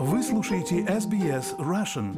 Вы слушаете SBS Russian.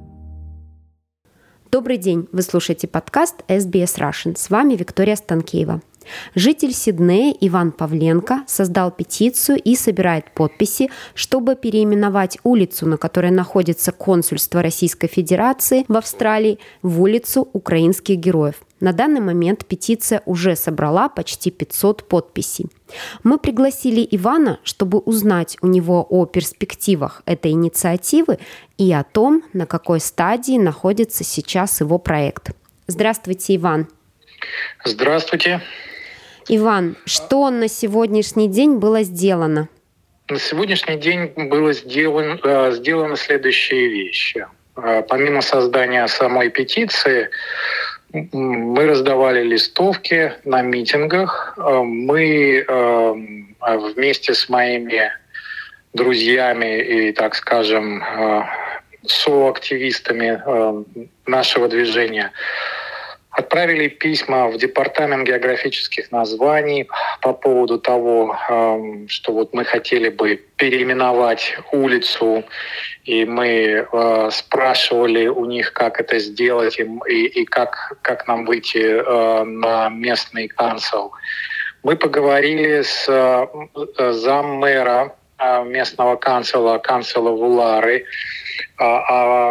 Добрый день, вы слушаете подкаст SBS Russian. С вами Виктория Станкеева. Житель Сиднея Иван Павленко создал петицию и собирает подписи, чтобы переименовать улицу, на которой находится консульство Российской Федерации в Австралии, в улицу Украинских героев. На данный момент петиция уже собрала почти 500 подписей. Мы пригласили Ивана, чтобы узнать у него о перспективах этой инициативы и о том, на какой стадии находится сейчас его проект. Здравствуйте, Иван. Здравствуйте. Иван, что на сегодняшний день было сделано? На сегодняшний день было сделаны следующие вещи. Помимо создания самой петиции, мы раздавали листовки на митингах. Мы вместе с моими друзьями и, так скажем, соактивистами нашего движения отправили письма в Департамент географических названий по поводу того, что вот мы хотели бы переименовать улицу, и мы спрашивали у них, как это сделать, и как нам выйти на местный кансел. Мы поговорили с заммэра местного канцела Вулары о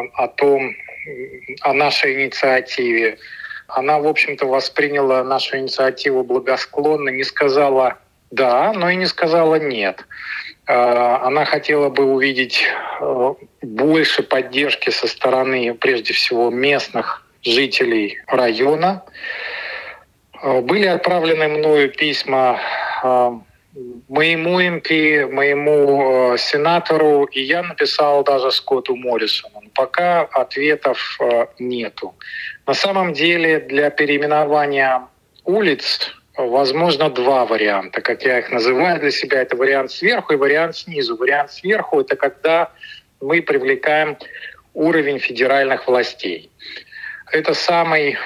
нашей инициативе. Она, в общем-то, восприняла нашу инициативу благосклонно, не сказала «да», но и не сказала «нет». Она хотела бы увидеть больше поддержки со стороны, прежде всего, местных жителей района. Были отправлены мною письма моему МП, моему сенатору, и я написал даже Скотту Моррисону. Пока ответов нету. На самом деле для переименования улиц возможно два варианта, как я их называю для себя. Это вариант сверху и вариант снизу. Вариант сверху — это когда мы привлекаем уровень федеральных властей. Это самый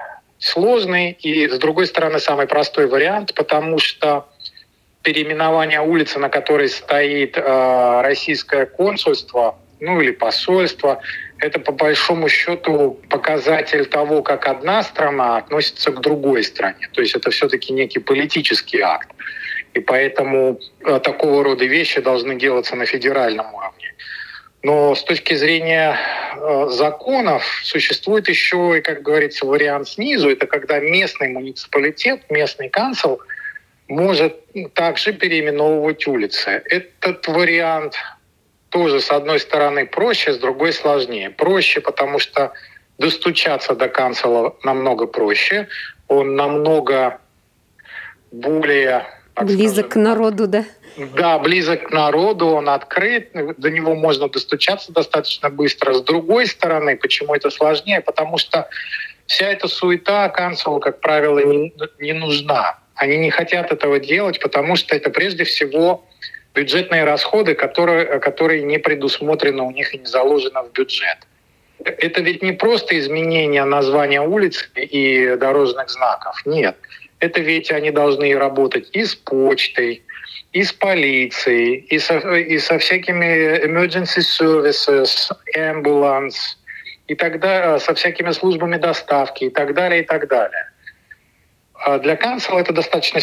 сложный и, с другой стороны, самый простой вариант, потому что переименование улицы, на которой стоит российское консульство, или посольство, это по большому счету показатель того, как одна страна относится к другой стране. То есть это все-таки некий политический акт. И поэтому такого рода вещи должны делаться на федеральном уровне. Но с точки зрения законов существует еще и, как говорится, вариант снизу. Это когда местный муниципалитет, местный кансел может также переименовывать улицы. Этот вариант тоже, с одной стороны, проще, с другой сложнее. Проще, потому что достучаться до канцела намного проще. Он намного более... Близок к народу, да? Да, близок к народу, он открыт, до него можно достучаться достаточно быстро. С другой стороны, почему это сложнее? Потому что вся эта суета канцелу, как правило, не нужна. Они не хотят этого делать, потому что это прежде всего бюджетные расходы, которые не предусмотрены у них и не заложены в бюджет. Это ведь не просто изменение названия улиц и дорожных знаков. Нет. Это ведь они должны работать и с почтой, и с полицией, и со всякими emergency services, ambulance, и тогда со всякими службами доставки и так далее, и так далее. Для канцела это достаточно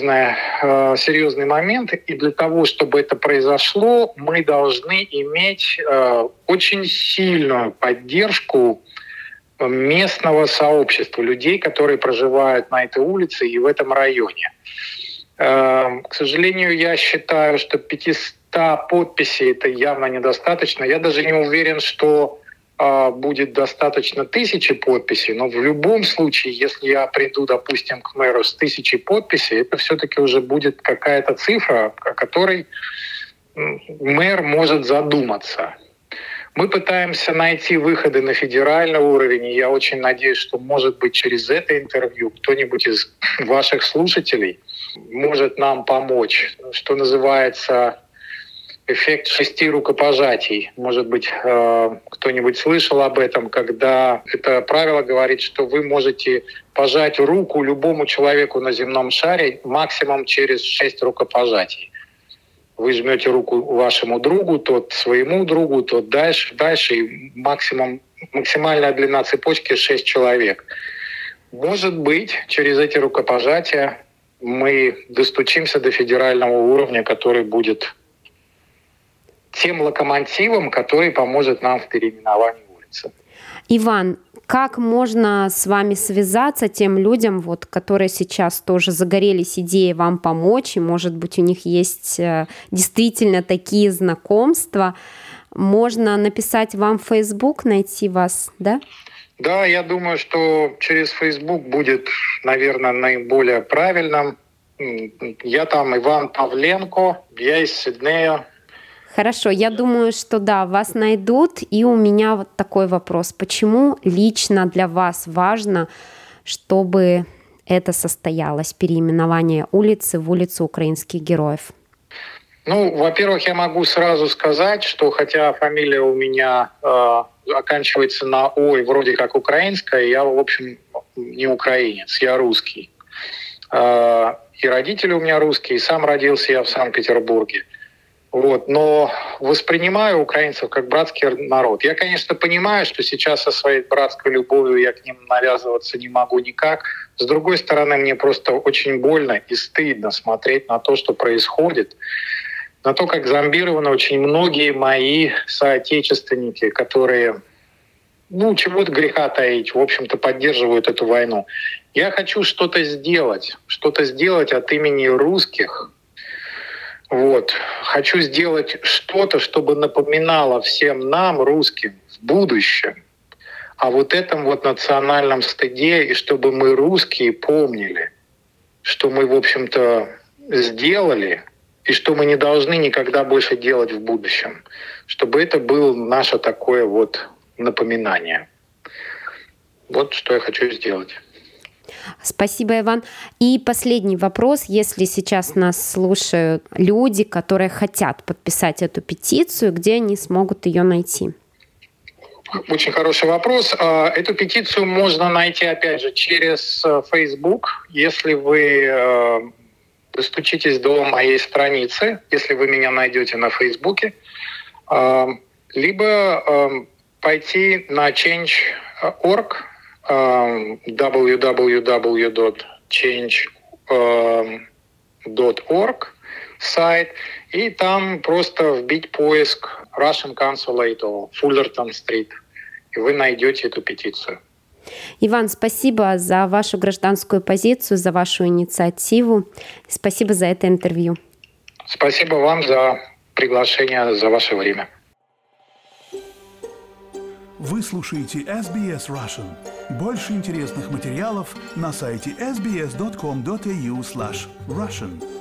серьезный момент, и для того, чтобы это произошло, мы должны иметь очень сильную поддержку местного сообщества, людей, которые проживают на этой улице и в этом районе. К сожалению, я считаю, что 500 подписей — это явно недостаточно. Я даже не уверен, что будет достаточно 1000 подписей, но в любом случае, если я приду, допустим, к мэру с 1000 подписей, это все-таки уже будет какая-то цифра, о которой мэр может задуматься. Мы пытаемся найти выходы на федеральный уровень, и я очень надеюсь, что, может быть, через это интервью кто-нибудь из ваших слушателей может нам помочь. Что называется эффект 6 рукопожатий. Может быть, кто-нибудь слышал об этом, когда это правило говорит, что вы можете пожать руку любому человеку на земном шаре максимум через 6 рукопожатий. Вы жмете руку вашему другу, тот своему другу, тот дальше, и максимальная длина цепочки 6 человек. Может быть, через эти рукопожатия мы достучимся до федерального уровня, который будет тем локомотивом, который поможет нам в переименовании улицы. Иван, как можно с вами связаться тем людям, которые сейчас тоже загорелись идеей вам помочь, и, может быть, у них есть действительно такие знакомства? Можно написать вам в Facebook, найти вас, да? Да, я думаю, что через Facebook будет, наверное, наиболее правильным. Я там Иван Павленко, я из Сиднея. Хорошо, я думаю, что да, вас найдут. И у меня такой вопрос. Почему лично для вас важно, чтобы это состоялось, переименование улицы в улицу Украинских героев? Во-первых, я могу сразу сказать, что хотя фамилия у меня оканчивается на «ой», вроде как украинская, я, в общем, не украинец, я русский. И родители у меня русские, и сам родился я в Санкт-Петербурге. Но воспринимаю украинцев как братский народ. Я, конечно, понимаю, что сейчас со своей братской любовью я к ним навязываться не могу никак. С другой стороны, мне просто очень больно и стыдно смотреть на то, что происходит, на то, как зомбированы очень многие мои соотечественники, которые, чего-то греха таить, в общем-то, поддерживают эту войну. Я хочу что-то сделать от имени русских. Хочу сделать что-то, чтобы напоминало всем нам, русским, в будущем о этом национальном стыде, и чтобы мы, русские, помнили, что мы, в общем-то, сделали, и что мы не должны никогда больше делать в будущем. Чтобы это было наше такое напоминание. Что я хочу сделать. Спасибо, Иван. И последний вопрос. Если сейчас нас слушают люди, которые хотят подписать эту петицию, где они смогут ее найти? Очень хороший вопрос. Эту петицию можно найти, опять же, через Facebook. Если вы достучитесь до моей страницы, если вы меня найдете на Фейсбуке, либо пойти на change.org, www.change.org сайт, и там просто вбить поиск Russian Consulate Fullerton Street, и вы найдете эту петицию. Иван, спасибо за вашу гражданскую позицию, за вашу инициативу. Спасибо за это интервью. Спасибо вам за приглашение, за ваше время. Вы слушаете SBS Russian. Больше интересных материалов на сайте sbs.com.au/russian.